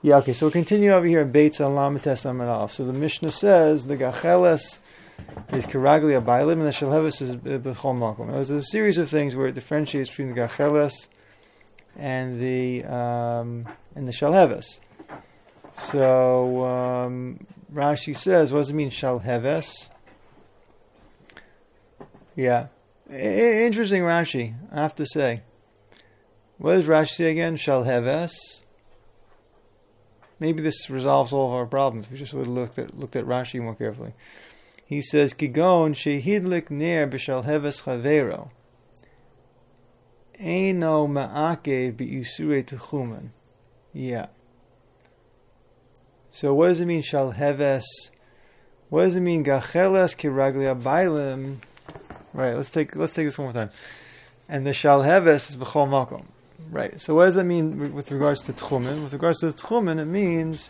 Yeah, okay, so we'll continue over here in Beitz on Lamites Amar Aleph. So the Mishnah says the Gacheles is Kiragli Abaylim and the Shalheves is B'chol Makom. There's a series of things where it differentiates between the Gacheles and the Shalheves. So Rashi says, what does it mean Shalheves? Yeah. Interesting Rashi, I have to say. What does Rashi say again? Shalheves. Maybe this resolves all of our problems. We just would have looked at Rashi more carefully. He says, Kigon shehidlik ner b'shalheves chavero eino ma'ake b'yisure techumen. Yeah. So what does it mean shalheves? What does it mean gacheles kiragli abaylim? Right. Let's take this one more time. And the shalheves is b'chol makom. Right. So what does that mean with regards to tchumen? With regards to tchumen, it means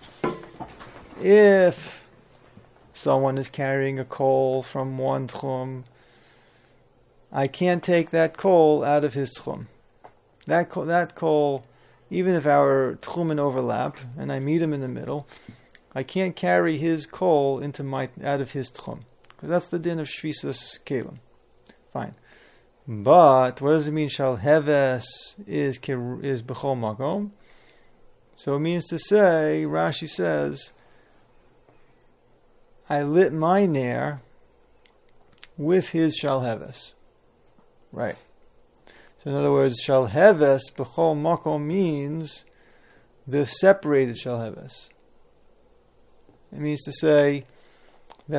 if someone is carrying a coal from one tchum, I can't take that coal out of his tchum. That coal, even if our tchumen overlap and I meet him in the middle, I can't carry his coal out of his tchum, because that's the din of shvisas kelim. Fine. But what does it mean? Shalheves is b'chol makom. So it means to say, Rashi says, I lit my ner with his shalheves. Right. So in other words, shalheves b'chol makom means the separated shalheves. It means to say that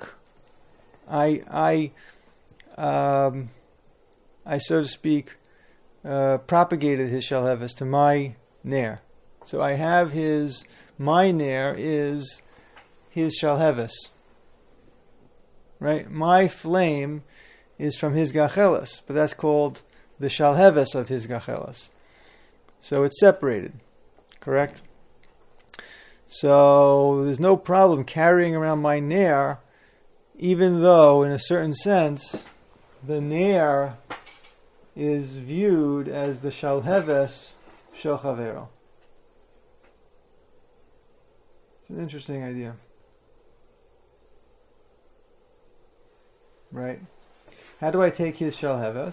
I so to speak, propagated his shalheves to my ner. So I have my ner is his shalheves. Right? My flame is from his gacheles, but that's called the shalheves of his gacheles. So it's separated. Correct? So there's no problem carrying around my ner, even though, in a certain sense, the ner is viewed as the shalheves shel chavero. It's an interesting idea. Right? How do I take his shalheves?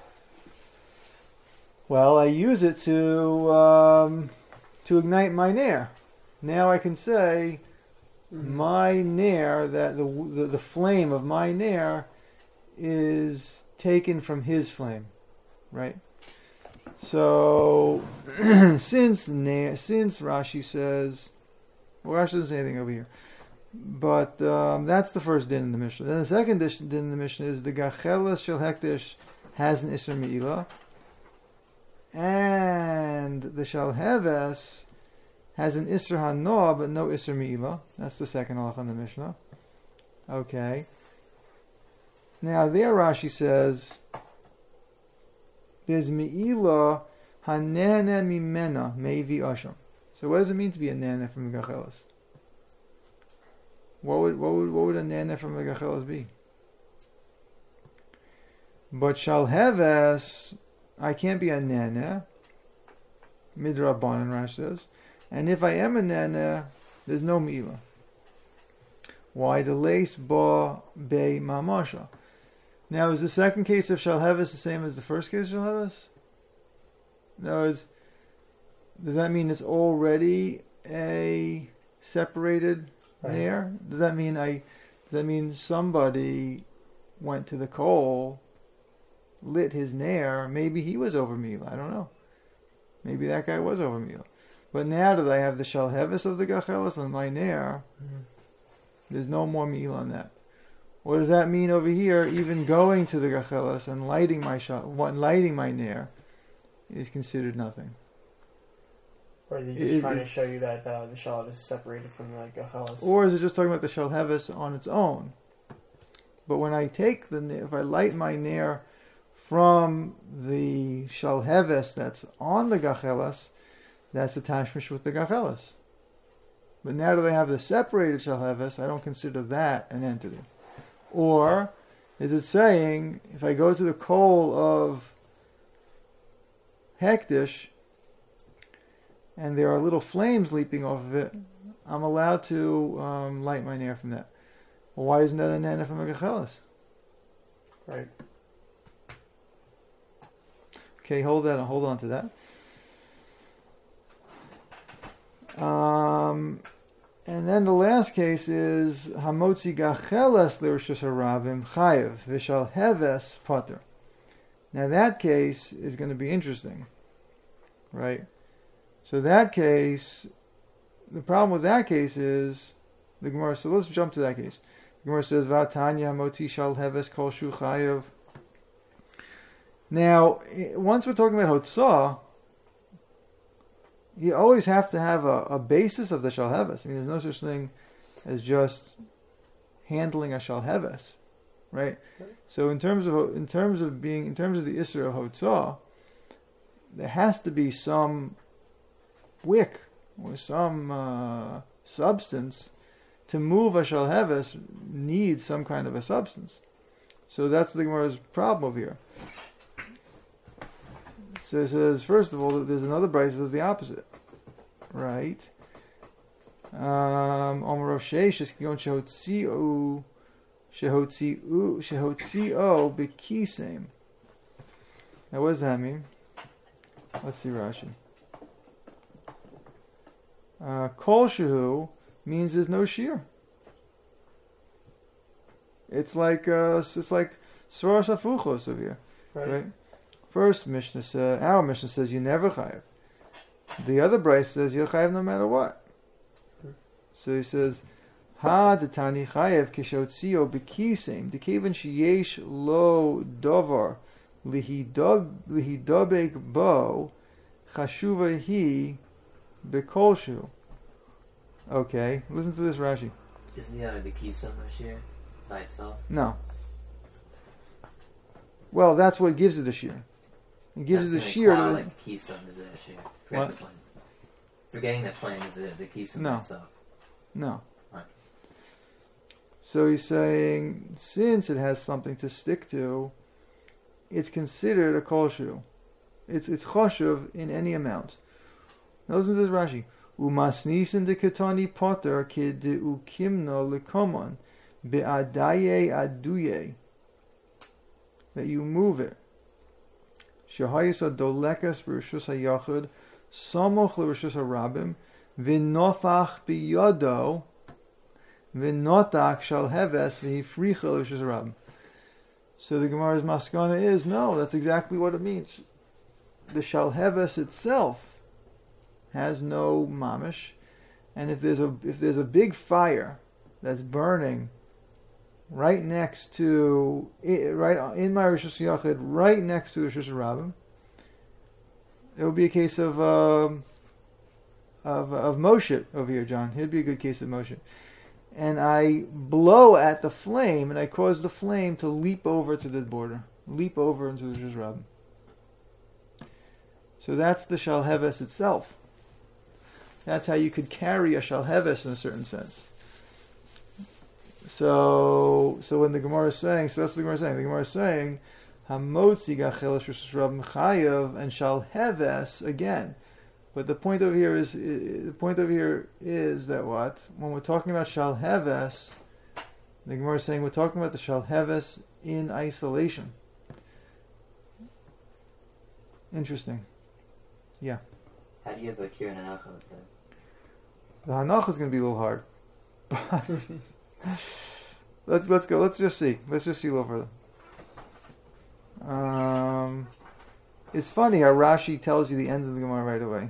Well, I use it to ignite my ner. Now I can say my ner, that the flame of my ner is taken from his flame. Right? So, since Rashi says, well, Rashi doesn't say anything over here, but that's the first din in the Mishnah. Then the second din in the Mishnah is the Gacheles Shel Hekdesh has an Isser Me'ilah, and the Shalheves has an Isser Hanoah, but no Isser Me'ilah. That's the second halach in the Mishnah. Okay. Now there Rashi says, there's Me'ilah hanene mimena meivi asham. So what does it mean to be a nana from the gacheles? What would a nana from the gacheles be? But shalheves, I can't be a nana. Midrabanan Rashi says, and if I am a nana, there's no Me'ilah. Why the lace ba be mamasha? Now, is the second case of shalheves the same as the first case of shalheves? No, does that mean it's already a separated ner? Does that mean somebody went to the coal, lit his ner? Maybe he was over Me'ilah. I don't know. Maybe that guy was over Me'ilah. But now that I have the shalheves of the gacheles on my ner, there's no more Me'ilah on that. What does that mean over here? Even going to the gacheles and lighting my ner is considered nothing. Or are they just trying to show you that the shalheves is separated from the gacheles? Or is it just talking about the shalheves on its own? But when I take if I light my ner from the shalheves that's on the gacheles, that's attachment with the gacheles. But now that I have the separated shalheves, I don't consider that an entity. Or is it saying, if I go to the coal of Hekdesh, and there are little flames leaping off of it, I'm allowed to light my nair from that. Well, why isn't that a nana from a gechelis? Right. Okay, hold on to that. And then the last case is hamotzi gacheles l'rishus harabim chayev v'shal heves poter. Now that case is going to be interesting, right? So that case, the problem with that case is the Gemara. So let's jump to that case. The Gemara says v'atanya hamotzi shal heves kol shu chayev. Now, once we're talking about hotzah, you always have to have a basis of the shalheves. I mean, there's no such thing as just handling a shalheves, right? So in terms of the isra of hotzah, there has to be some wick or some substance to move a shalheves. Needs some kind of a substance. So that's the Gemara's problem over here. So it says, first of all, there's another brayso that says the opposite, right? Omer Rav Sheshes kigon shehotzio b'kisem. Now, what does that mean? Let's see Rashi. Kol shehu means there's no shear. It's like svaras afuchos over here, right? First Mishnah says, our Mishnah says you never chayev. The other brayso says you're chayev no matter what. So he says, ha detani chayev kishotzio b'kisem dekevan sheyesh lo dovar lihidobek bo chashuva hi bekolshu. Okay, listen to this Rashi. Isn't the other b'kisem shear by itself? No. Well, that's what gives it a shear. It gives it a shear. Like the kisam is it a shear? What? The flame. Forgetting the flame is it the kisam No. itself? No. Right. So he's saying, since it has something to stick to, it's considered a kolshu. It's choshev in any amount. Now listen to this Rashi. Umasnisin de ketani potter kid de ukimno lekomon be'adaye aduye. That you move it. Shehayisa dolekas v'rishus hayachud samoch l'rishus harabim v'nofach biyado v'notach shal heves v'hifricha l'rishus harabim. So the Gemara's maskana is, no, that's exactly what it means. The shal heves itself has no mamish, and if there's a big fire that's burning right next to, right in my Rishus Yachid, right next to the Rishus Rabbim, it would be a case of Moshe over here, John. It'd be a good case of Moshe. And I blow at the flame, and I cause the flame to leap over to the border, leap over into the Rishus Rabbim. So that's the Shalheves itself. That's how you could carry a Shalheves in a certain sense. So when the Gemara is saying, so that's what the Gemara is saying. The Gemara is saying, Hamotzi gacheles rishus rabim chayav and shal heves again. But the point over here is that what, when we're talking about shal heves, the Gemara is saying we're talking about the shal heves in isolation. Interesting. Yeah. How do you have a kir and hanacha with that? The hanacha is going to be a little hard. Let's go. Let's just see a little further. It's funny how Rashi tells you the end of the Gemara right away.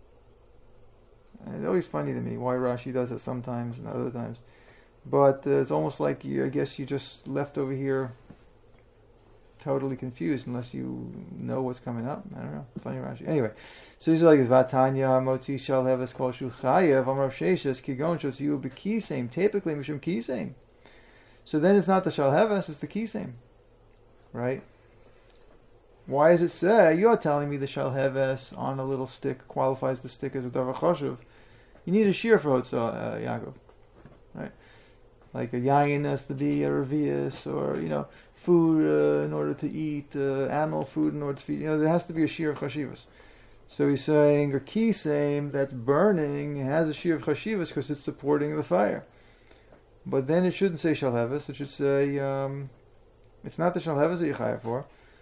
It's always funny to me why Rashi does it sometimes and other times. But it's almost like I guess you just left over here totally confused unless you know what's coming up. I don't know. Funny Rashi. Anyway, so he's like, Vatanya moti shal heves kol shu chayev amar sheshes kigon shotziu b'kisem typically mishum kisem. So then it's not the shal heves, it's the kisem, right? Why does it say you're telling me the shal heves on a little stick qualifies the stick as a davar choshev? You need a shear for hotzah, Yaakov, right? Like a yayin has to be a revius, or food in order to eat, animal food in order to feed. There has to be a shear of chashivas. So he's saying a kisame that's burning has a shear of chashivas because it's supporting the fire. But then it shouldn't say shalheves. It should say it's not the shalheves that you chayav for.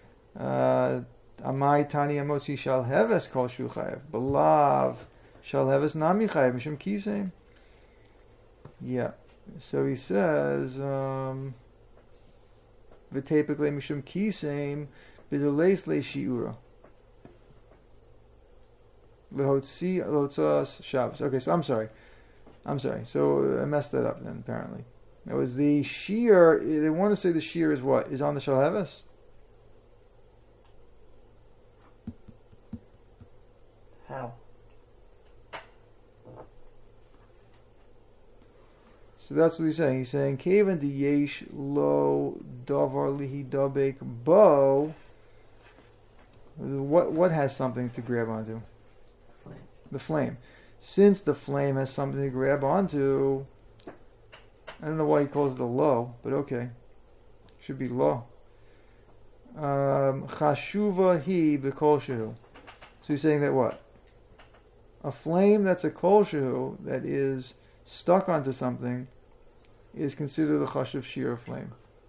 Amai tani amotzi shalheves kol shu chayav. Belav shalheves nami chayav mishum kisame. Yeah. So he says v'tepik le mishum kisame b'deleis le shiura. V'hotzas Shabbos. Okay, so I'm sorry. So I messed that up then, apparently. It was the shear. They want to say the shear is what? Is on the shalheves? How? So that's what he's saying. He's saying, Kaven di yesh lo davar lihi dabek bo. What has something to grab onto? Flame. The flame. Since the flame has something to grab onto, I don't know why he calls it a lo, but okay. Should be lo. Chashuva hi b'kol shehu. So he's saying that what? A flame that's a kol shehu, that is stuck onto something, is considered a chashuv shear flame.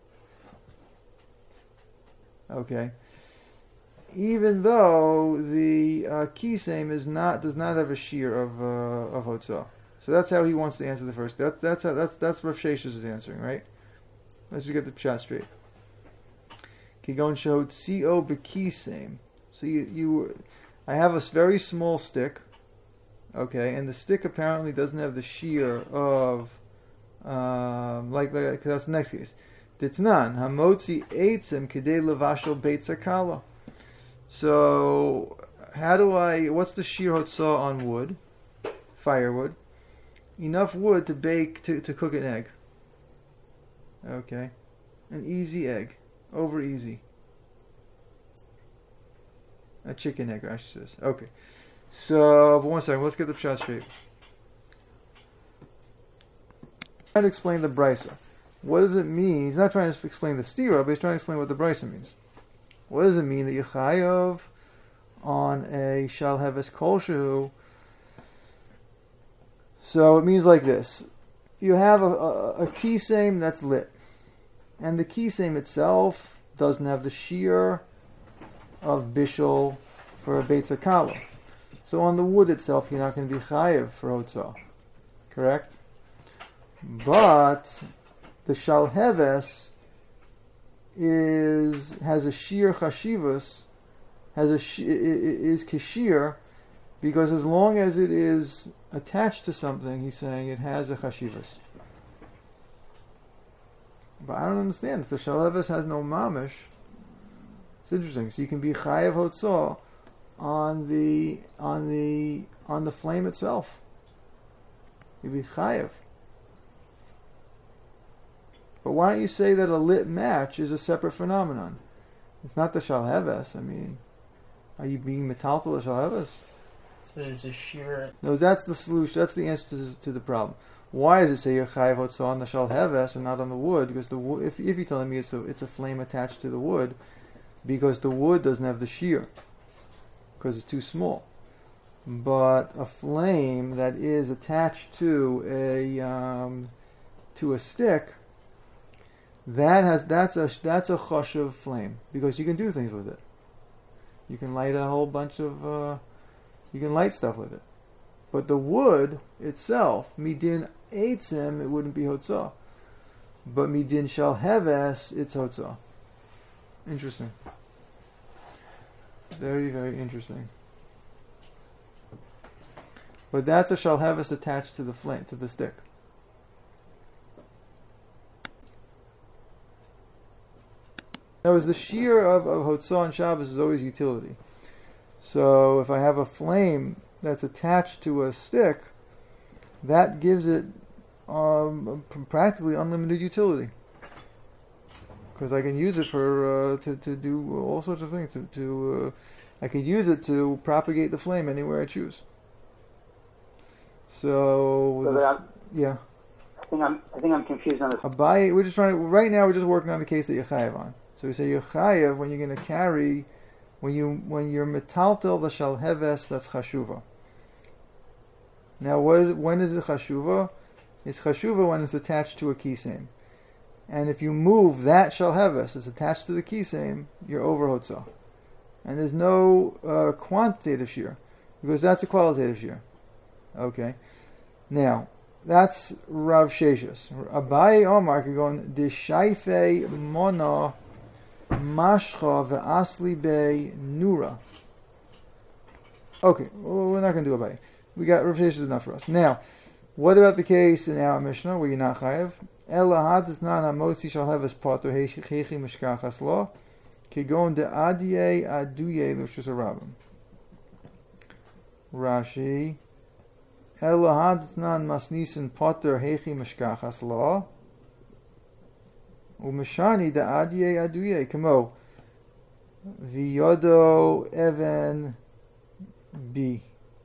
Okay. Even though the kisame does not have a shear of hotzah. So that's how he wants to answer the first. That's Rav Sheshes is answering, right? Let's just get the pshat straight. Kigon shehotzio b'kisame. So I have a very small stick, okay, and the stick apparently doesn't have the shear of like that's the next case. Ditnan hamotzi eitzim kedei levashel beit sakala. So, what's the shear hotzah on wood? Firewood. Enough wood to bake, to cook an egg. Okay. An easy egg. Over easy. A chicken egg, Rashi says. Okay. So, but one second, let's get the pshat straight. Trying to explain the brisa. What does it mean? He's not trying to explain the stira, but he's trying to explain what the brisa means. What does it mean that you chayav on a shalheves kol shehu? So it means like this: you have a kisame that's lit, and the kisame itself doesn't have the shear of bishul for a beit zakala. So on the wood itself, you're not going to be chayav for hotzah, correct? But the shalheves has a sheer chashivas, is kashir, because as long as it is attached to something, he's saying it has a chashivas. But I don't understand. If the shalheves has no mamish, it's interesting. So you can be chayav hotzah on the flame itself. You'd be chayav. But why don't you say that a lit match is a separate phenomenon? It's not the shalheves. I mean, are you being metaltal the shalheves? So there's a shear. No, that's the solution. That's the answer to the problem. Why does it say you're chayav hotzah on the shalheves and not on the wood? Because the wood, if you're telling me it's a flame attached to the wood, because the wood doesn't have the shear, because it's too small. But a flame that is attached to a stick, that's a chashuv flame, because you can do things with it. You can light a whole bunch of you can light stuff with it. But the wood itself, midin eitzim, it wouldn't be hotzah. But midin shalheves, it's hotzah. Interesting. Very, very interesting. But that's a shalheves attached to the flame, to the stick. Now, the shear of hotzah and Shabbos is always utility. So if I have a flame that's attached to a stick, that gives it practically unlimited utility, because I can use it for to do all sorts of things. I could use it to propagate the flame anywhere I choose. Yeah. I think I'm confused on this. Abaye, we're just working on the case that you're chayav on. So we say you're chayav when you're going to carry When you're metaltel the shalheves, that's chashuva. Now, when is it chashuva? It's chashuva when it's attached to a kisem. And if you move that shalheves, it's attached to the kisem, you're over hotzah. And there's no quantitative shear, because that's a qualitative shear. Okay. Now, that's Rav Sheshis. Abaye Omar could go on Deshaife Mona Mashcha Ve'asli Be Nura. Okay, well, we're not going to do Abaye. We got Rav Sheshis enough for us. Now, what about the case in our Mishnah where you're not chayev? Ela hadisnan hamotzi shall have his potter heichi mishkachas lo kigon de adye aduye l'shus harabim. Rashi Ela hadisnan masnisin potter heichi mishkachas lo umeshani de adye aduye kamo viyodo even b.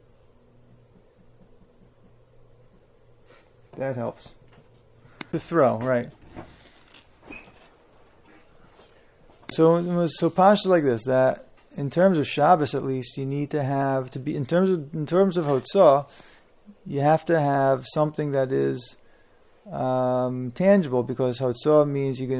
That helps. To throw, right. So Pasha like this, that in terms of Shabbos at least, you need to have to be in terms of Hotzah, you have to have something that is tangible, because Hotzah means you're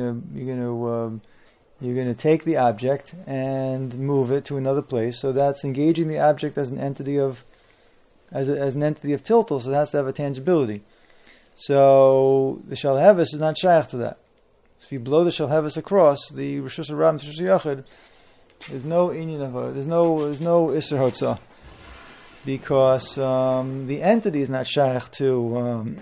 gonna take the object and move it to another place. So that's engaging the object as an entity of tiltal. So it has to have a tangibility. So the shalheves is not shaykh to that. So if you blow the shalheves across the Rishus Harabim to Rishus Yachid, there's no inyan of there's no Isser Hotzah, because the entity is not shaykh to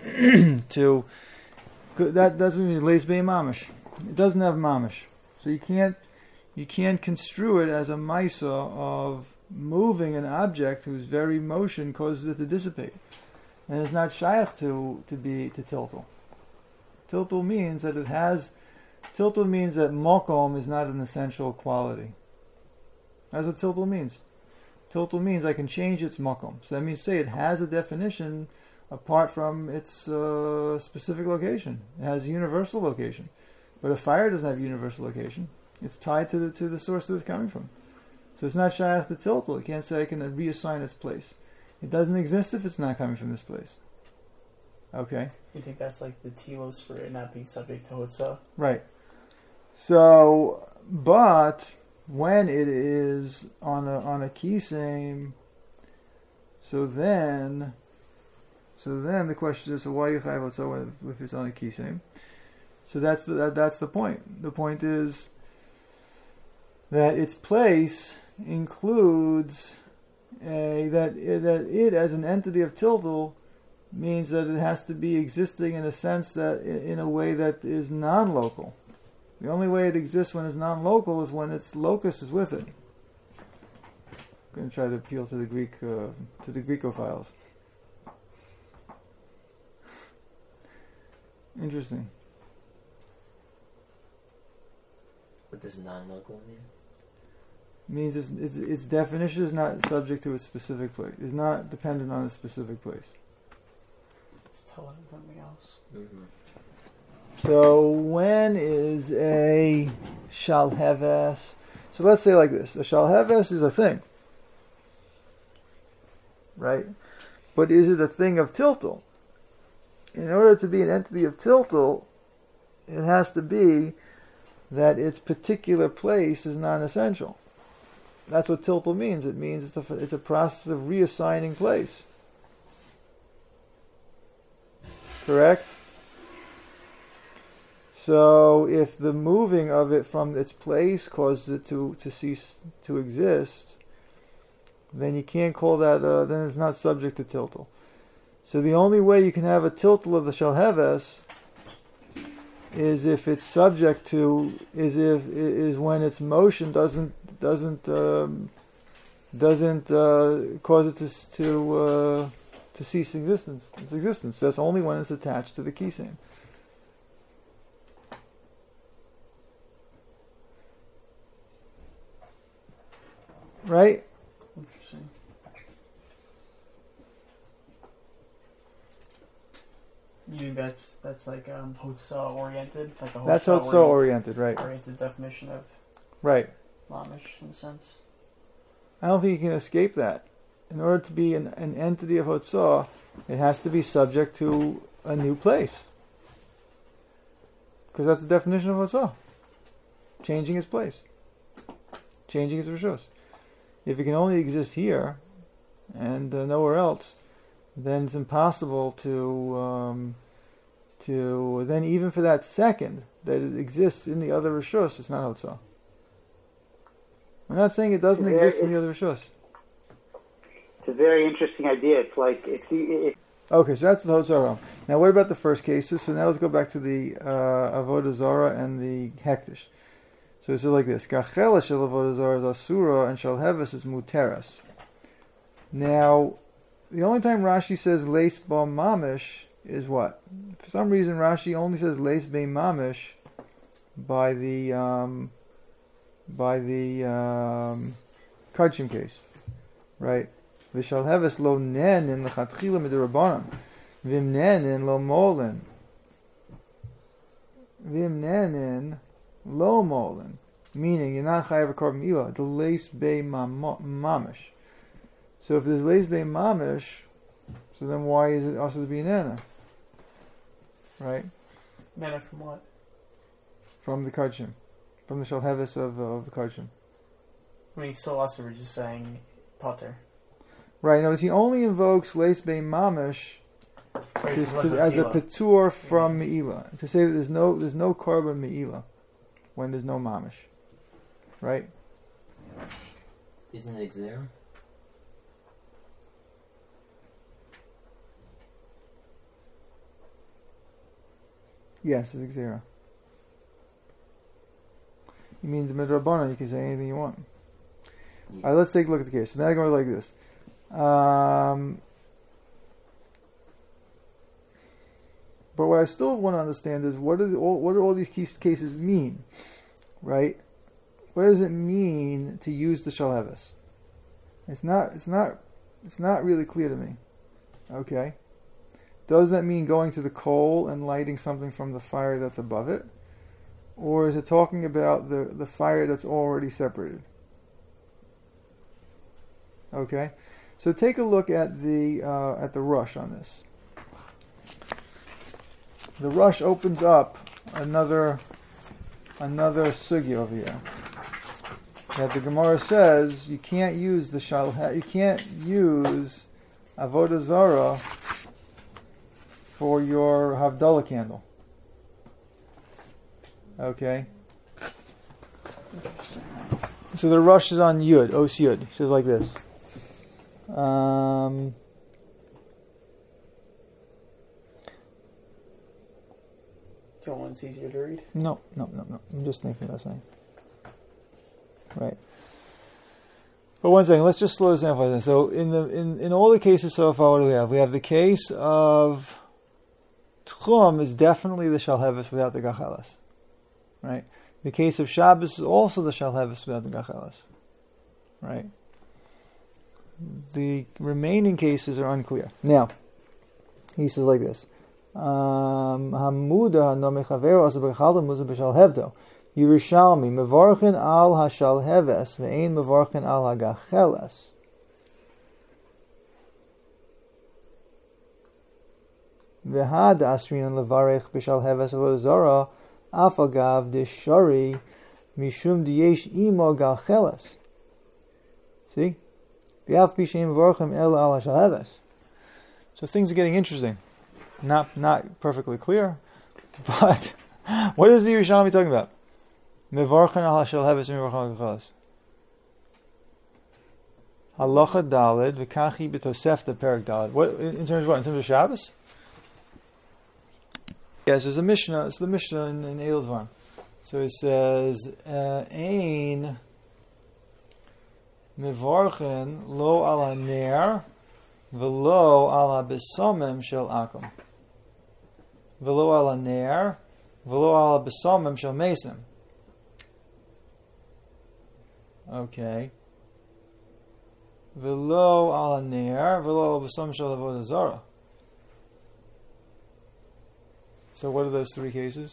that doesn't mean leis bei mamish. It doesn't have mamish, so you can't construe it as a maisa of moving an object whose very motion causes it to dissipate. And it's not shaykh to tiltul. Tiltul means that mokom is not an essential quality. That's what tiltul means. Tiltul means I can change its mokom. So that means say it has a definition apart from its specific location. It has a universal location. But a fire doesn't have a universal location. It's tied to the source that it's coming from. So it's not shaykh to tiltul. You can't say I can reassign its place. It doesn't exist if it's not coming from this place. Okay? You think that's like the telos for it not being subject to Hotzah? Right. So, but when it is on a kisem, so then the question is, so why you chayav Hotzah if it's on a kisem? So that's the point. The point is that its place includes that it as an entity of tiltul means that it has to be existing in a sense that in a way that is non-local. The only way it exists when it's non-local is when its locus is with it. I'm going to try to appeal to the Greek to the Greekophiles. Interesting. What does non-local mean? Means its definition is not subject to its specific place. It's not dependent on its specific place. It's telling something else. Mm-hmm. So when is a shalheves? So let's say like this: a shalheves is a thing, right? But is it a thing of tiltul? In order to be an entity of tiltul, it has to be that its particular place is non-essential. That's what tiltul means. It means it's a process of reassigning place. Correct? So if the moving of it from its place causes it to cease to exist, then you can't call that, then it's not subject to tiltul. So the only way you can have a tiltul of the shalheves is if it's subject to, is when its motion doesn't cause it to cease existence. Its existence. That's only when it's attached to the kisem. Right? Interesting. You think that's like Hotzah oriented, like a That's Hotzah oriented, right? Oriented definition of right. mamish in a sense. I don't think you can escape that. In order to be an entity of Hotzah, it has to be subject to a new place. Because that's the definition of Hotzah. Changing its place. Changing its rishus. If it can only exist here and nowhere else, then it's impossible to then even for that second that it exists in the other rishus, it's not Hotzah. We're not saying it doesn't exist in the other rishus. It's a very interesting idea. It's like Okay, so that's the Hotzah. Now, what about the first cases? So now let's go back to the Avodah Zarah and the Hektish. So it's like this: Gachela shel Avodah Zarah is asura, and shel heves is muteras. Now, the only time Rashi says leis ba mamish is what? For some reason, Rashi only says leis ba mamish by the Kachim case, right? V'shal heves lo nen in lechatchila midirabanan, v'im nen in lo molin, v'im nen in lo molin, meaning you're not chayav a korban milah. The leis bei mamish. So if there's leis bei mamish, so then why is it also to be nana? Right? Nana from what? From the kachim, from the shalhevis of the kachim. I mean, still also we're just saying potter. Right. Now, he only invokes leis bei mamish as a petur from meila, to say that there's no korban meila when there's no mamish. Right? Isn't it Xer? Yes, it's Xera. You mean the midrabanan? You can say anything you want. Yeah. All right, let's take a look at the case. So now I go like this. But what I still want to understand is what do all these cases mean, right? What does it mean to use the shalhevis? It's not really clear to me. Okay, does that mean going to the coal and lighting something from the fire that's above it, or is it talking about the fire that's already separated? Okay. So take a look at the Rush on this. The Rush opens up another sugya over here. That the Gemara says you can't use you can't use Avodah Zarah for your Havdalah candle. Okay. So the Rush is on Yud, Os Yud. It says like this. Do you want it's easier to read? No. I'm just thinking about something. Right. But one second, let's just slow this down for a second. So in all the cases so far, what do we have? We have the case of Tchum is definitely the Shalhevis without the Gachelas. Right? The case of Shabbos is also the Shalhevis without the Gachelas. Right? The remaining cases are unclear. Now, he says like this. Hamuda no mechaver as bechal muzah b'shal hevdo. Yerushalmi mevarchin al hashal heves ve'ein mevarchin al hagacheles. V'had asrin levarech b'shal heves avodah zarah afagav deshari mishum diyesh imo gacheles. See? So things are getting interesting. Not perfectly clear, but what is the Yerushalmi talking about? Mevarchan al hashel heves mevarchan al gacheles. Halacha daled v'kachi b'tosefta perak daled. What in terms of what? In terms of Shabbos? Yes, there's a Mishnah. It's the Mishnah in Eil Dvar. So it says ein mevarchen lo ala ner v'lo ala besamim shel akum. V'lo ala ner v'lo ala besamim shel mesim. Okay. V'lo ala ner v'lo ala besamim shel avodah zarah. So what are those three cases?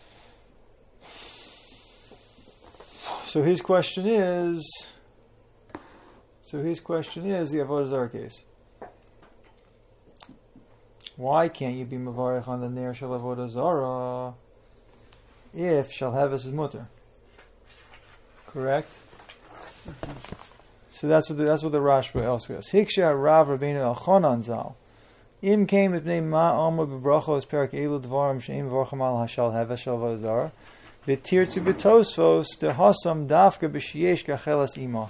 So his question is, So his question is the Avodah Zarah case. Why can't you be Mavarech on the Ner Shel Avodah Zarah if Shalheves is mutter? Correct? So that's what the Rashba else says. Hiksha Rav Rabbeinu Elchanan Zal. Im came with name Ma Amar Bebrachos Perak Elu Dvarim Sheim Vorcham Al Hashal Heves Shel Avodah Zarah. V'tirtzu B'Tosfos Tehasam Dafka B'Shiesh Gachelas Ima.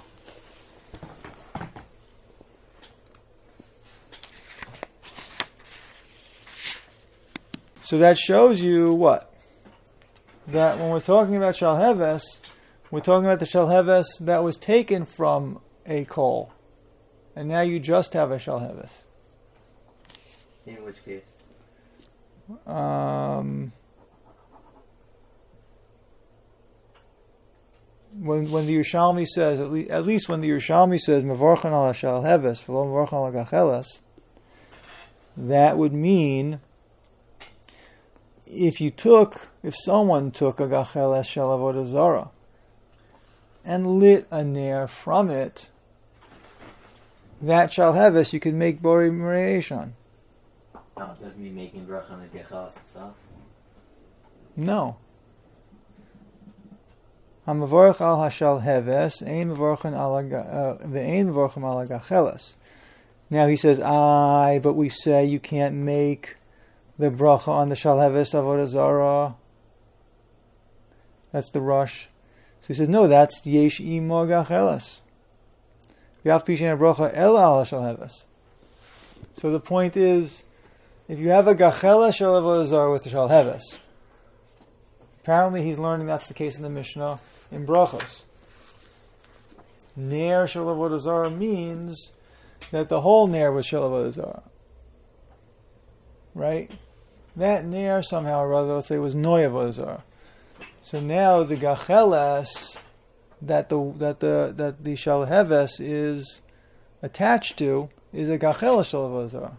So that shows you what? That when we're talking about Shalheves, we're talking about the Shalheves that was taken from a coal. And now you just have a Shalheves. In which case? When the Yerushalmi says, at least when the Yerushalmi says, Mevorchan al Shalheves, v'lo Mevorchan al Gacheles, that would mean if someone took a Gacheles Shel Avodah Zarah and lit a ner from it, that Shalheves you could make Bori Mreishon. No, it doesn't mean making bracha on the Gacheles itself. No. Hamavorach al Hashalheves, ein mevorchan ve'ein mevorchem al Gacheles. Now he says, but we say you can't make the bracha on the Shalheves Avodah Zarah. That's the rush. So he says, no, that's Yesh Imo Gacheles. V'af pishen bracha el al Shalheves. So the point is, if you have a Gacheles Shel Avodah Zarah with the Shalheves, apparently he's learning that's the case in the Mishnah in Brachos. Ner Shel Avodah Zarah means that the whole Ner was Shel Avodah Zarah. Right? That Ner somehow or other, let's say, was Noy Avodah Zarah. So now the Gacheles that the Shalheves is attached to is a Gacheles Shel Avodah Zarah.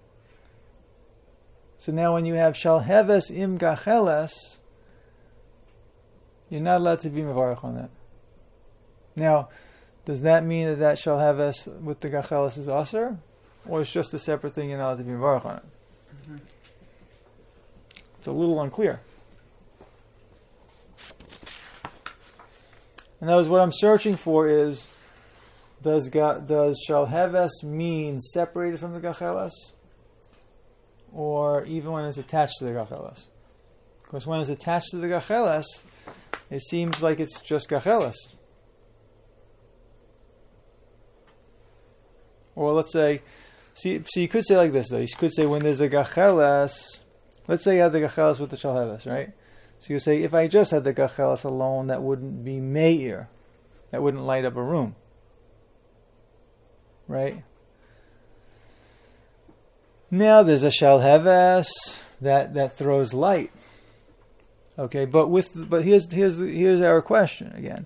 So now when you have Shalheves im Gacheles, you're not allowed to be Mevarech on that. Now, does that mean that Shalheves with the Gacheles is Aser? Or it's just a separate thing, you're not allowed to be Mevarech on it? Mm-hmm. It's a little unclear. And that was what I'm searching for is, does Shalheves mean separated from the Gacheles? Or even when it's attached to the Gacheles? Because when it's attached to the Gacheles, it seems like it's just Gacheles. Or let's say, so you could say like this though. You could say when there's a Gacheles, let's say you have the Gacheles with the Shalheves, right? So you say, if I just had the Gacheles alone, that wouldn't be Meir. That wouldn't light up a room. Right? Now there's a Shalheves that throws light. Okay, but here's our question again.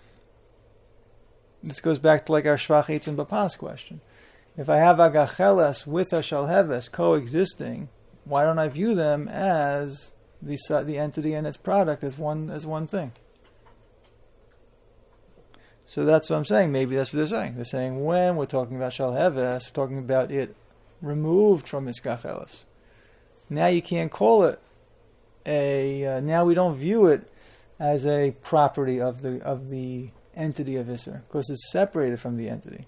This goes back to like our Shvach Eitz and Bapas question. If I have a Gacheles with a Shalheves coexisting, why don't I view them as the entity and its product as one thing? So that's what I'm saying. Maybe that's what they're saying. They're saying when we're talking about Shalheves, we're talking about it removed from its Gacheles. Now you can't call it now we don't view it as a property of the entity of Isser, because it's separated from the entity.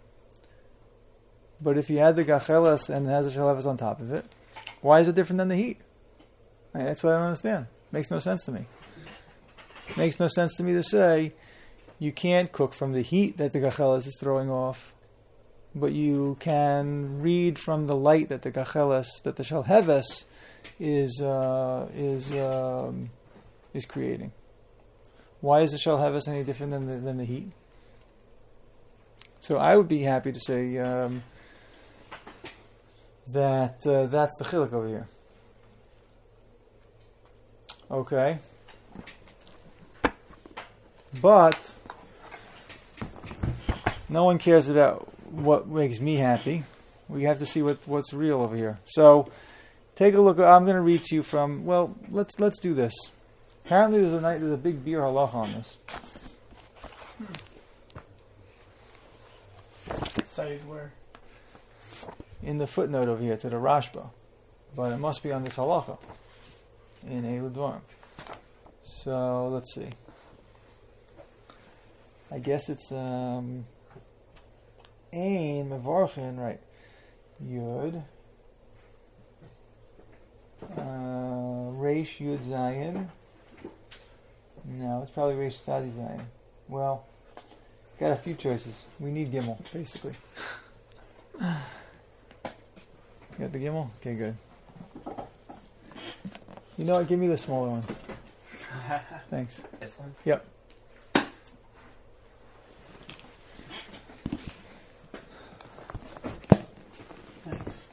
But if you had the Gacheles and it has a Shalheves on top of it, why is it different than the heat? That's what I don't understand. Makes no sense to me. Makes no sense to me to say you can't cook from the heat that the Gacheles is throwing off, but you can read from the light that the Gacheles, that the Shalheves is creating. Why is the Shalheves any different than the heat? So I would be happy to say that that's the chiluk over here. Okay, but no one cares about what makes me happy. We have to see what's real over here. So take a look. I'm going to read to you from. Well, let's do this. Apparently, there's a big beer halacha on this. Site where? In the footnote over here to the Rashba. But it must be on this halacha. In Eilu Dvarim. So, let's see. I guess it's Ein Mevarchin, right. Yud. Reish Yud Zayin. No, it's probably Reish Tzadi Zayin. Well, got a few choices. We need Gimel, basically. You got the Gimel? Okay, good. You know what? Give me the smaller one. Thanks. This one? Yep. Thanks.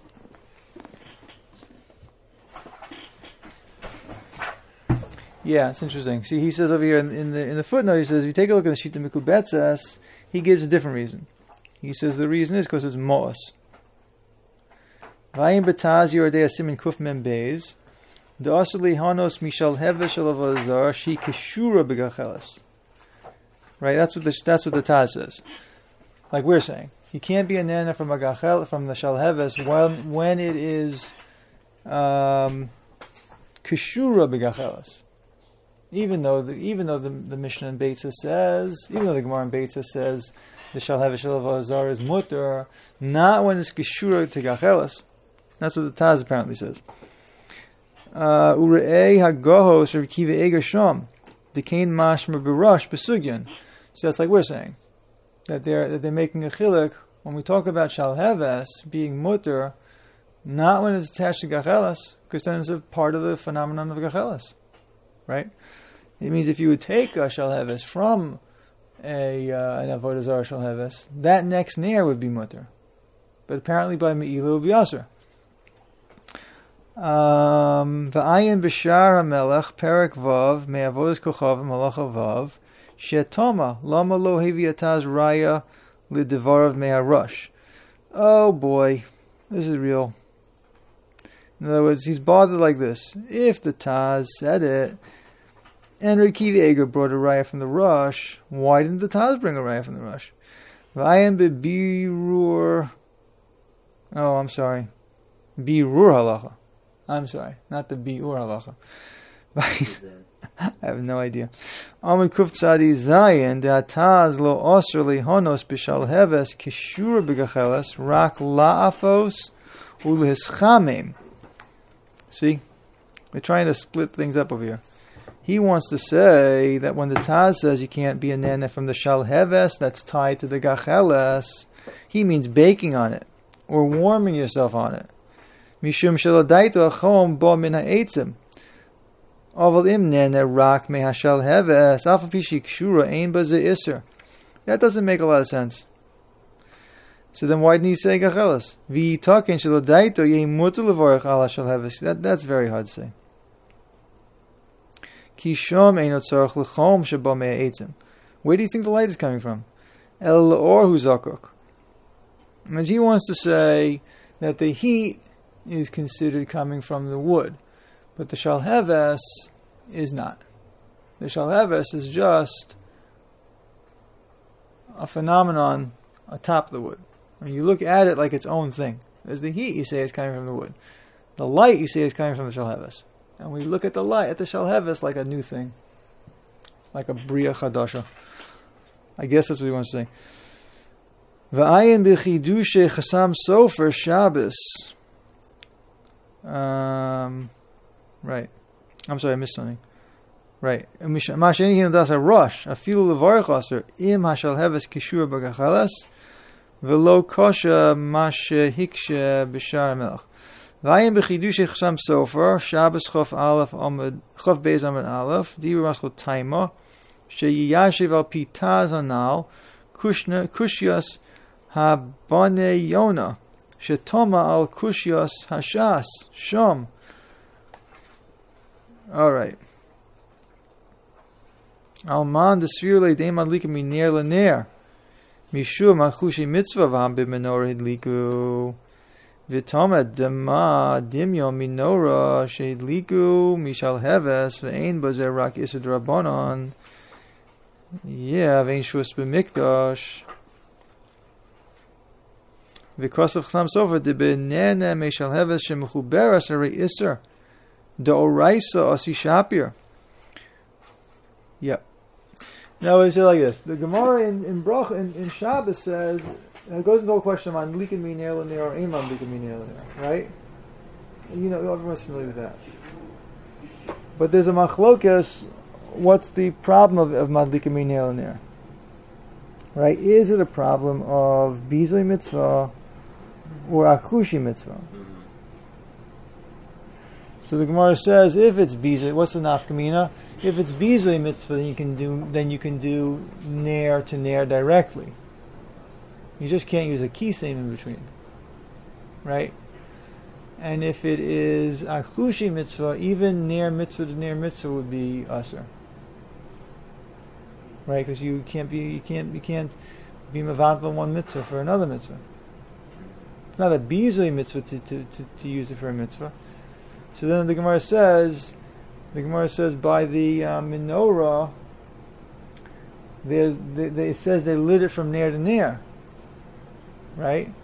Yeah, it's interesting. See, he says over here in the footnote, he says, if you take a look at the Shita Mikubetzas, he gives a different reason. He says the reason is because it's Mo'as. Vayim betaz yoredei asimin kuf mem beis, de'asali hanos mishal hevesh alavazar shi keshura begachelas. Right, that's what the Taz says. Like we're saying, you can't be a nana from the shalheves when it is keshura begachelas. Even though the Mishnah in Beitza says, even though the Gemara in Beitza says the shalheves alavazar is mutter, not when it's keshura to gachelas. That's what the Taz apparently says. Ure'ei hagohos Rav Kiva Eger Sham, Dekain mashma b'rosh b'sugyan. So that's like we're saying that they're making a chiluk when we talk about shalheves being mutter, not when it's attached to gachelas, because then it's a part of the phenomenon of gachelas, right? It means if you would take a shalheves from an avodah zarah shalheves, that next near would be mutter, but apparently by me'ilah would be aser. V'ayin b'shar hamelech perek vav me'avodas kochavim halacha vav shetoma lama lo heviataz raya lidevarav me'harush. Oh boy, this is real. In other words, he's bothered like this. If the Taz said it, and Rav Kiva Eger brought a raya from the Rush, why didn't the Taz bring a raya from the Rush? V'ayin b'birur. Oh, I'm sorry. Birur halacha. I'm sorry, not the bi'ur halacha. I have no idea. Amud Kuf Tzadi Zayin de'ataz lo osr lehonos b'shal heves kishur b'gacheles rak la'afos u'lehischamim. See, we're trying to split things up over here. He wants to say that when the Taz says you can't be a nana from the shal heves that's tied to the gacheles, he means baking on it or warming yourself on it. Mishum sheladaito achom bo min ha'etzim. Aval im nene rak me hashal heves alfa pishi kshura ein baze iser. That doesn't make a lot of sense. So then why didn't he say gachelas? Vi taken sheladaito yehi muter levorach ala shal heves. That's very hard to say. Kishom ein otzarach lechom sheba me ha'etzim. Where do you think the light is coming from? El leor hu zakuk. And he wants to say that the heat is considered coming from the wood, but the shalheves is not. The shalheves is just a phenomenon atop the wood. When you look at it like its own thing. There's the heat, you say it's coming from the wood. The light, you say is coming from the shalheves. And we look at the light, at the shalheves, like a new thing, like a bria chadasha. I guess that's what he wants to say. V'ayin b'chidushe chasam sofer Shabbos. Right. I'm sorry, I missed something. Right. Mashenihin das a rush. Afilu levarich aser im hashal heves kishur b'gacheles v'lo kosha mashehikshe b'shar melech. Vayim b'chidushe chasam sofer Shabbos chof beis amud aleph diru maschot taima sheyiyashiv al pitaz anal kushias habane yona Shetoma al kushios hashas shom. All right. Alman desfir leidei madlika miner lener. Mishum achushi mitzvah vam b'menora hidliku. V'toma dema dimyo minora shehidliku mishal heves ve'ein bazer rak isud rabbanon. Yeah, ve'ein shus b'mikdash. Because of Chasam Sofer, the benene meshal heves shemechuberas harei iser deoraisa osi shapir. Yep. Now it's like this. The Gemara in Shabbos says, and it goes into the whole question on likin minel in there or aim on likin minel in there, right? You know, everyone's familiar with that. But there's a machlokas. What's the problem of madlikin minel in there? Right? Is it a problem of bizui mitzvah or akushi mitzvah? So the Gemara says, if it's bizui, what's the nafkamina? If it's bizui mitzvah, then you can do ner to ner directly. You just can't use a kiseim in between, right? And if it is akushi mitzvah, even ner mitzvah to ner mitzvah would be aser, right? Because you can't be mevantel one mitzvah for another mitzvah. It's not a bizui mitzvah to use it for a mitzvah. So then the Gemara says by the menorah, it says they lit it from ner to ner, right?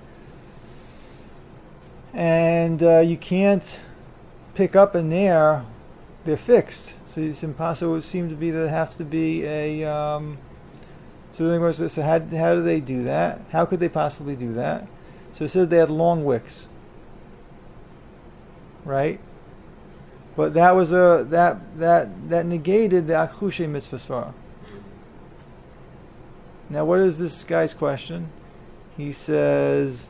And you can't pick up a ner; they're fixed. So it's impossible. It would seem to be that it has to be a. So the Gemara says, so how do they do that? How could they possibly do that? So it says they had long wicks, right? But that was that negated the akushe mitzvah svara. Now, what is this guy's question? He says,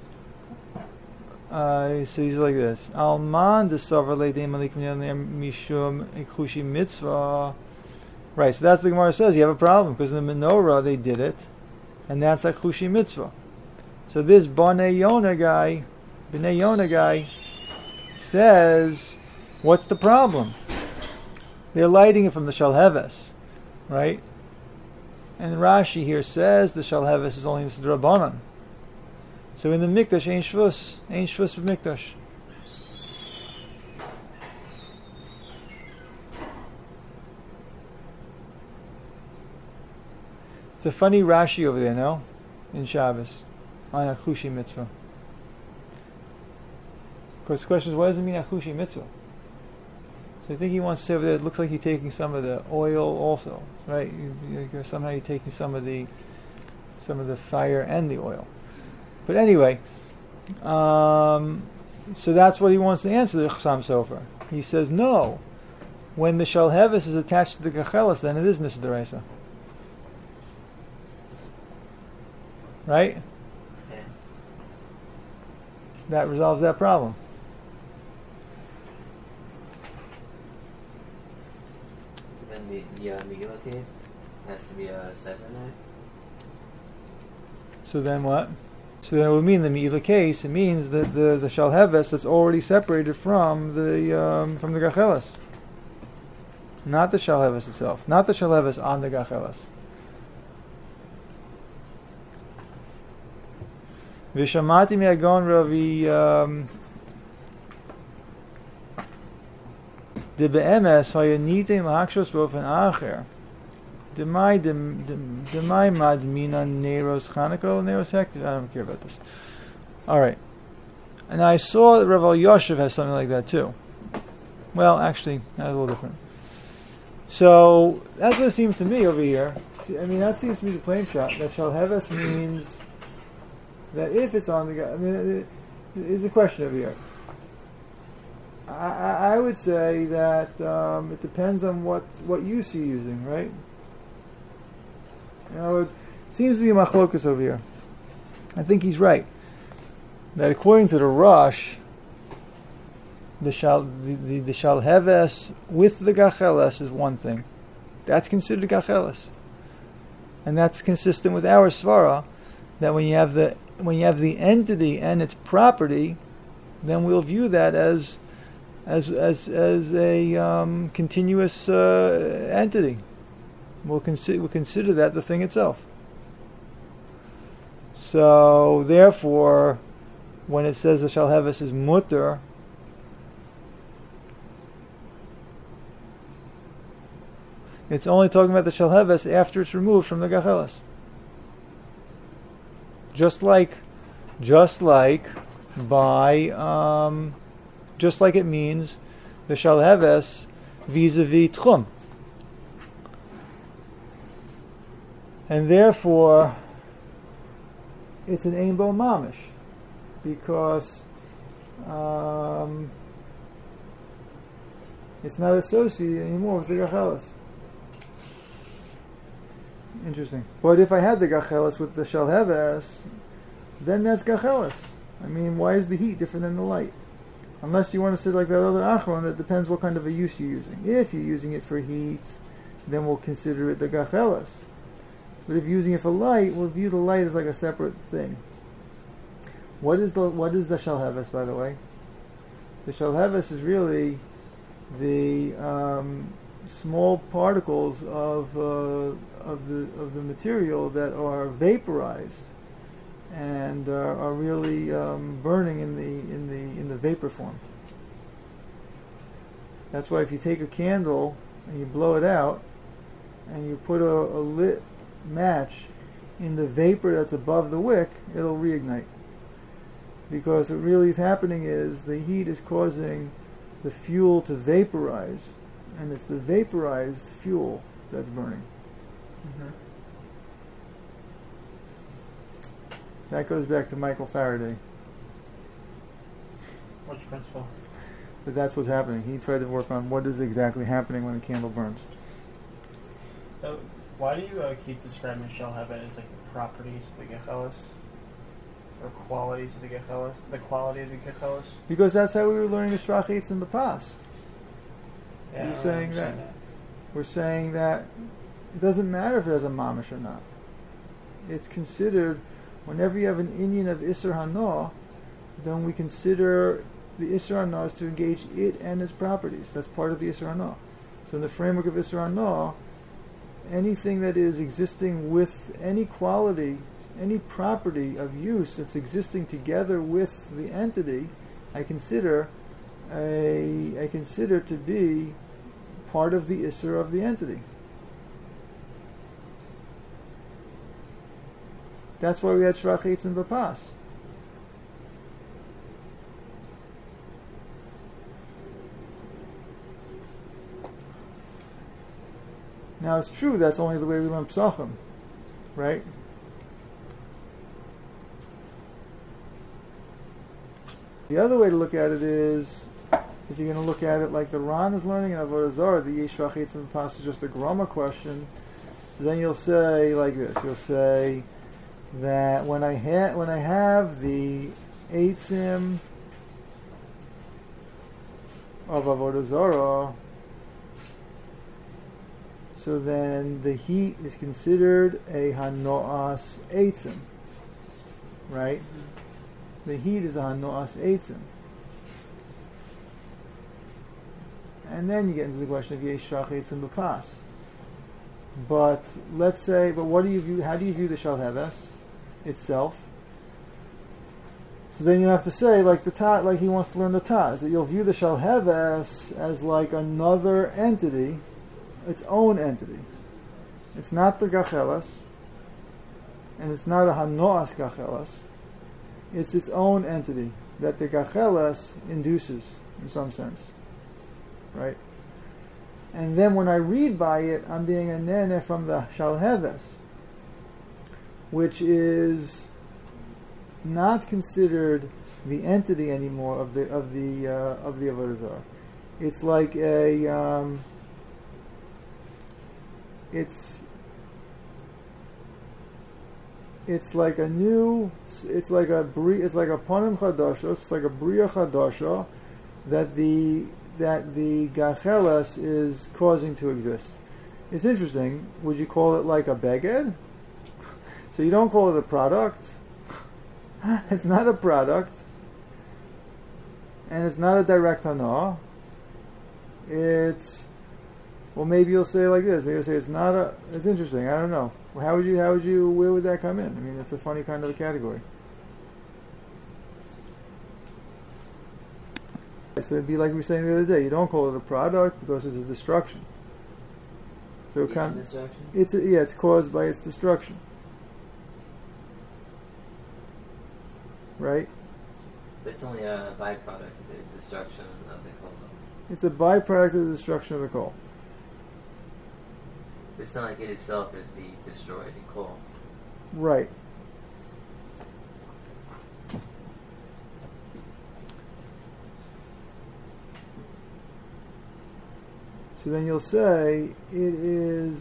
so he's like this: Alman desavar leidei malik mishum akushe mitzvah. Right. So that's the Gemara says you have a problem because in the menorah they did it, and that's akushe mitzvah. So this Bnei Yonah guy says, what's the problem? They're lighting it from the Shalheves, right? And Rashi here says the Shalheves is only the Drabanan. So in the Mikdash, ain't shvus with Mikdash. It's a funny Rashi over there, no? In Shabbos, on Akushi Mitzvah. Of course, the question is, what does it mean Akushi Mitzvah? So I think he wants to say over there, it looks like he's taking some of the oil also, right? Somehow you're taking some of the fire and the oil. But anyway, so that's what he wants to answer the Chasam Sofer. He says, no. When the Shalheves is attached to the Kachelas, then it is Nisa D'Oraisa. Right? Yeah. That resolves that problem. So then the Megillah case has to be a separate night? So then what? So then it would mean the Megillah case, it means that the Shalheves that's already separated from the Gachelas. Not the Shalheves itself. Not the Shalheves on the Gachelas. Vishamati mi'agon Ravi de be'emes hayanitin l'hakshos b'ofen acher demai madmina neros chanukah neros hektiv. I don't care about this. All right, and I saw that Rav Yoshev has something like that too. Well, actually, that's a little different. So that's what it seems to me over here. I mean, that seems to be the plain shot. That Shalheves means that if it's on the guy, I mean, it's a question over here. I would say that it depends on what use you're using, right? In other words, it seems to be a machlokus over here. I think he's right. That according to the Rosh, the Shalheves with the Gacheles is one thing. That's considered Gacheles. And that's consistent with our Svara, that when you have the entity and its property, then we'll view that as a continuous entity. We'll consider that the thing itself. So therefore, when it says the Shalheves is mutter, it's only talking about the Shalheves after it's removed from the Gacheles. Just like just like it means the shalheves vis-a-vis tchum. And therefore, it's an ein bo mamish, because it's not associated anymore with the gachelis. Interesting. But if I had the gachelis with the shalheves, then that's gachelis. I mean, why is the heat different than the light? Unless you want to say like that other achron, that depends what kind of a use you're using. If you're using it for heat, then we'll consider it the gachelis. But if you're using it for light, we'll view the light as like a separate thing. What is the shalheves, by the way? The shalheves is really the small particles of the material that are vaporized and are really burning in the vapor form. That's why if you take a candle and you blow it out and you put a lit match in the vapor that's above the wick, it'll reignite. Because what really is happening is the heat is causing the fuel to vaporize, and it's the vaporized fuel that's burning. Mm-hmm. That goes back to Michael Faraday. Which principle? But that's what's happening. He tried to work on what is exactly happening when a candle burns. So, why do you keep describing shalhevet as like the properties of the gechelis? Or qualities of the gechelis? The quality of the gechelis? Because that's how we were learning the Shrachitz in the past. Yeah, We're saying that. We're saying that it doesn't matter if there's a mamish or not. It's considered, whenever you have an inyan of Isser Hana, then we consider the Isser Hana is to engage it and its properties. That's part of the Isser Hana. So in the framework of Isser Hana, anything that is existing with any quality, any property of use that's existing together with the entity, I consider to be part of the Isser of the entity. That's why we had Shrachitz and Bapas. Now it's true that's only the way we learn Psachim, right? The other way to look at it is, if you're going to look at it like the Ran is learning in Avodah Zarah, the Yesh Shrachitz and Bapas is just a grammar question. So then you'll say like this. You'll say that when I have the eitzim of Avodah Zarah, so then the heat is considered a hanoas eitzim, right? The heat is a hanoas eitzim. And then you get into the question of yesh shachitz and bapas. But let's say, what do you view? How do you view the shalheves itself? So then you have to say, like like he wants to learn the Taz, that you'll view the shalheves as like another entity, its own entity. It's not the gachelas, and it's not a hanoas gachelas. It's its own entity that the gachelas induces, in some sense, right? And then when I read by it, I'm being a nene from the shalheves, which is not considered the entity anymore of the Avodah Zarah. It's like a it's like a new, it's like a panim chadasha, it's like a bria chadasha that the gachelas is causing to exist. It's interesting. Would you call it like a beged? So you don't call it a product. It's not a product, and it's not a direct hana. Well, maybe you'll say like this. Maybe you'll say it's not a. It's interesting. I don't know. How would you? Where would that come in? I mean, it's a funny kind of a category. So it'd be like we were saying the other day. You don't call it a product because it's a destruction. So It's a destruction? It's caused by its destruction. right? It's only a byproduct of the destruction of the coal. It's a byproduct of the destruction of the coal. It's not like it itself is the destroyed coal. Right. So then you'll say it is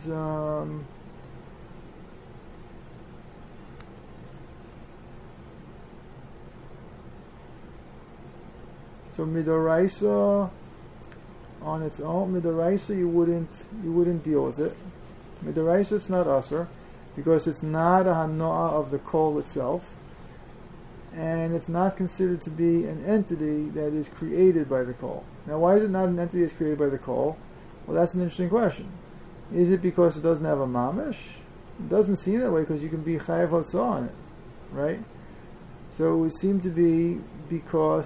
so midoraisa on its own. Midoraisa you wouldn't deal with it. Midoraisa it's not usher because it's not a hanoah of the coal itself, and it's not considered to be an entity that is created by the coal. Now, why is it not an entity that's created by the coal? Well, that's an interesting question. Is it because it doesn't have a mamish? It doesn't seem that way because you can be chayav hotzah on it, right? So it would seem to be because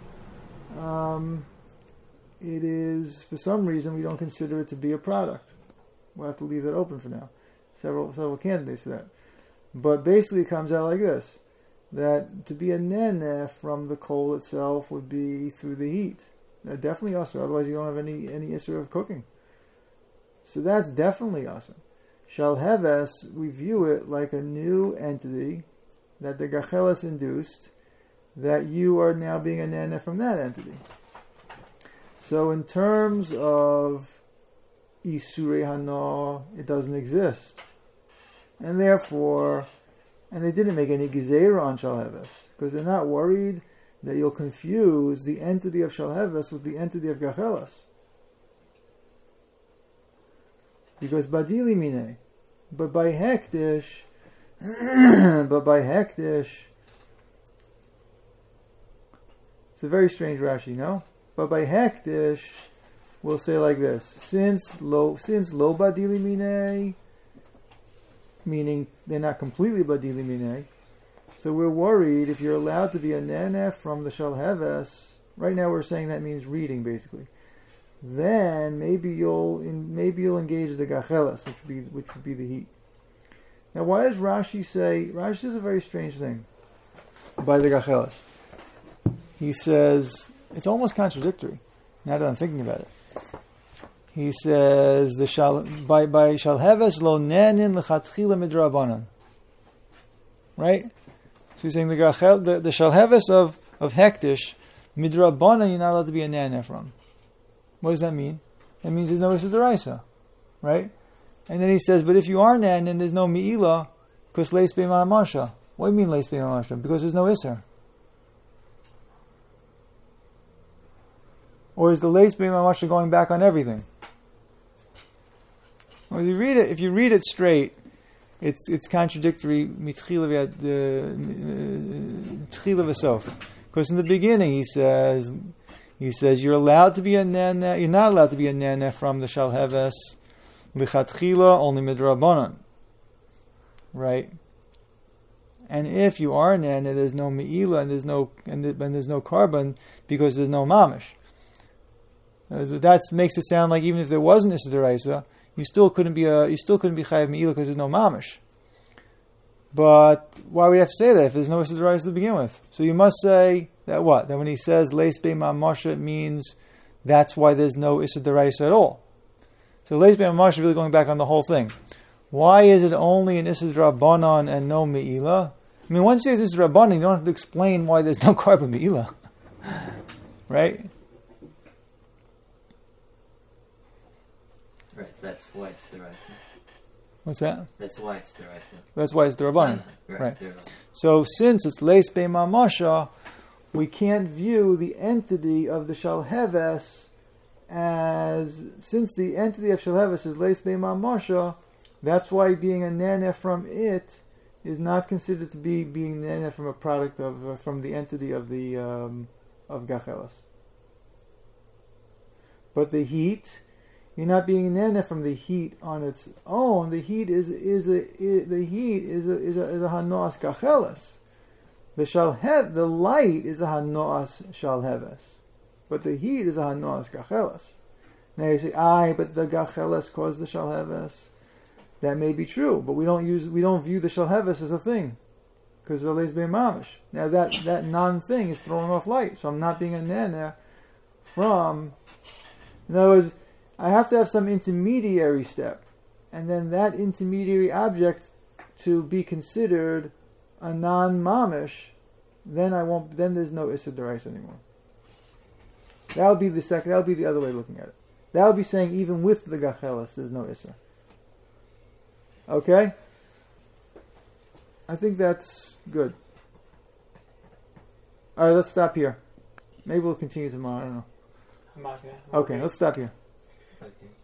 it is, for some reason, we don't consider it to be a product. We'll have to leave that open for now. Several candidates for that. But basically it comes out like this, that to be a neneh from the coal itself would be through the heat. Definitely asr, otherwise you don't have any issue of cooking. So that's definitely asr. Shal heves, we view it like a new entity that the gacheles induced, that you are now being a neneh from that entity. So in terms of isurei hana, it doesn't exist. And therefore, and they didn't make any gezeira on shal heves, because they're not worried that you'll confuse the entity of shal heves with the entity of gacheles. Because badili mine, but by hektish, it's a very strange Rashi, no? But by hektish, we'll say like this: since lo badili mine, meaning they're not completely badili mine. So we're worried if you're allowed to be a neneh from the shal heves. Right now we're saying that means reading, basically. Then maybe you'll engage the gacheles, which would be the heat. Now, why does Rashi say? Rashi says a very strange thing by the gacheles. He says it's almost contradictory. Now that I'm thinking about it, he says by shal heves lo nenin lechatchila midrabanan. Right. So he's saying the shal heves of hektish midrabanan you're not allowed to be a neneh from. What does that mean? That means there's no issa deraisa, right? And then he says, but if you are nan, then there's no mi'ilah, because leis be'ma masha. What do you mean leis be'ma masha? Because there's no isser. Or is the leis be'ma masha going back on everything? Well, if you read it straight, it's contradictory mitchila v'sof. Because in the beginning he says you're allowed to be a neneh. You're not allowed to be a neneh from the shal heves lichatchila, only midrabanan, right? And if you are a neneh, there's no me'ilah and there's no carbon because there's no mamish. That makes it sound like even if there wasn't issa deraisa, you still couldn't be chayav me'ilah because there's no mamish. But why would you have to say that if there's no issa deraisa to begin with? So you must say that what? That when he says leis be'ma masha, it means that's why there's no issa deraisa at all. So leis be'ma masha really going back on the whole thing. Why is it only an issa drabanan and no me'ilah? I mean, once you say issa drabanan, you don't have to explain why there's no carbon me'ilah, right? Right, that's why it's deraisa. What's that? That's why it's deraisa. That's why it's derabanan. Right. Derabanan. So since it's leis be'ma masha, we can't view the entity of the shal heves as, since the entity of shal heves is leis be'ma masha, that's why being a neneh from it is not considered to be being neneh from a product of from the entity of the of gacheles. But the heat, you're not being neneh from the heat on its own. The heat is a hanoas gacheles. The light is a hanoas shal heves, but the heat is a hanoas gacheles. Now you say, but the gacheles caused the shal heves. That may be true, but we don't view the shal heves as a thing. because Zoleis Be'mamish. Now that non-thing is throwing off light, so I'm not being a nana from... In other words, I have to have some intermediary step, and then that intermediary object to be considered a non-mamish, then there's no Issa D'Oraisa anymore. That would be the other way of looking at it. That would be saying even with the Gachelis, there's no Issa. Okay? I think that's good. Alright, let's stop here. Maybe we'll continue tomorrow, I don't know. I'm not gonna. Okay, let's stop here. Okay.